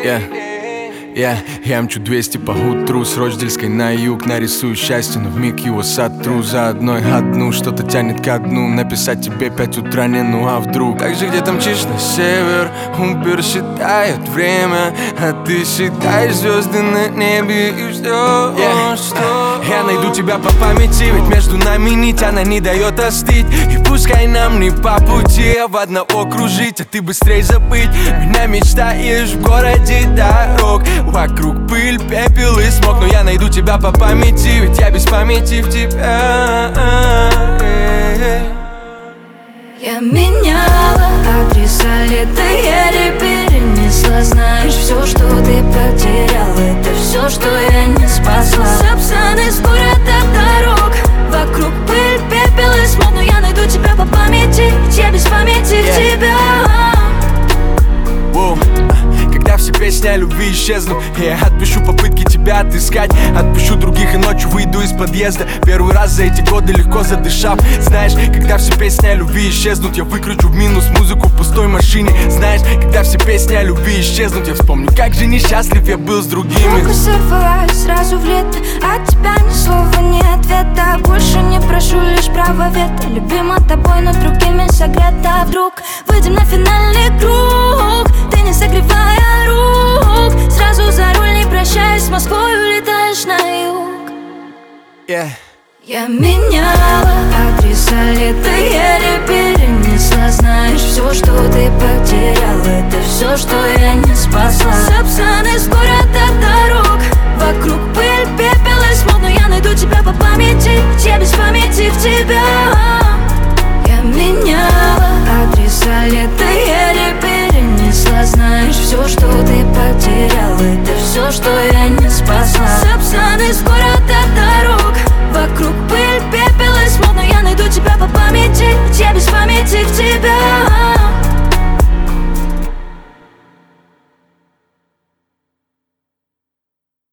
Я мчу 200 по утру с Рочдельской на юг. Нарисую счастье, но вмиг его сотру. За одну что-то тянет ко дну. Написать тебе 5 утра не, ну а вдруг. Так же где-то мчишь на север, Убер считает время, а ты считаешь звезды на небе и ждешь, что я найду тебя по памяти, ведь между нами нить, она не дает остыть. И пускай нам не по пути, а в одного кружить, а ты быстрей забыть. Меня мечтаешь в городе дорог, вокруг пыль, пепел и смог. Но я найду тебя по памяти, ведь я без памяти в тебя. Я меняла адреса лета, еле перенесла. Знаешь, все, что ты потерял, это все, что я не спасла. Сапсаны с города дорог, вокруг пыль, пепел и смог. Но я найду тебя по памяти, ведь я без памяти в тебя. Когда все песни о любви исчезнут, я отпишу попытки тебя отыскать. Отпущу других и ночью выйду из подъезда. Первый раз за эти годы легко задышав. Знаешь, когда все песни о любви исчезнут, я выкручу в минус музыку в пустой машине. Знаешь, когда все песни о любви исчезнут, я вспомню, как же несчастлив я был с другими. Руку сорвалась сразу в лето, от тебя ни слова, ни ответа. Больше не прошу, лишь право вето. Любима тобой, но другими согрета. Вдруг выйдем на финальный круг, ты не согревая рук. Сразу за руль, не прощаясь, с Москвой улетаешь на юг. Я меняла адреса лета, еле перенесла. Знаешь, все, что ты потерял, это все, что я не спасла. Сапсаны с города дорог, вокруг пыль, пепел и смог. Но я найду тебя по памяти, ведь я без памяти в тебя. Я меняла адреса лета, еле перенесла. Знаешь, все, что ты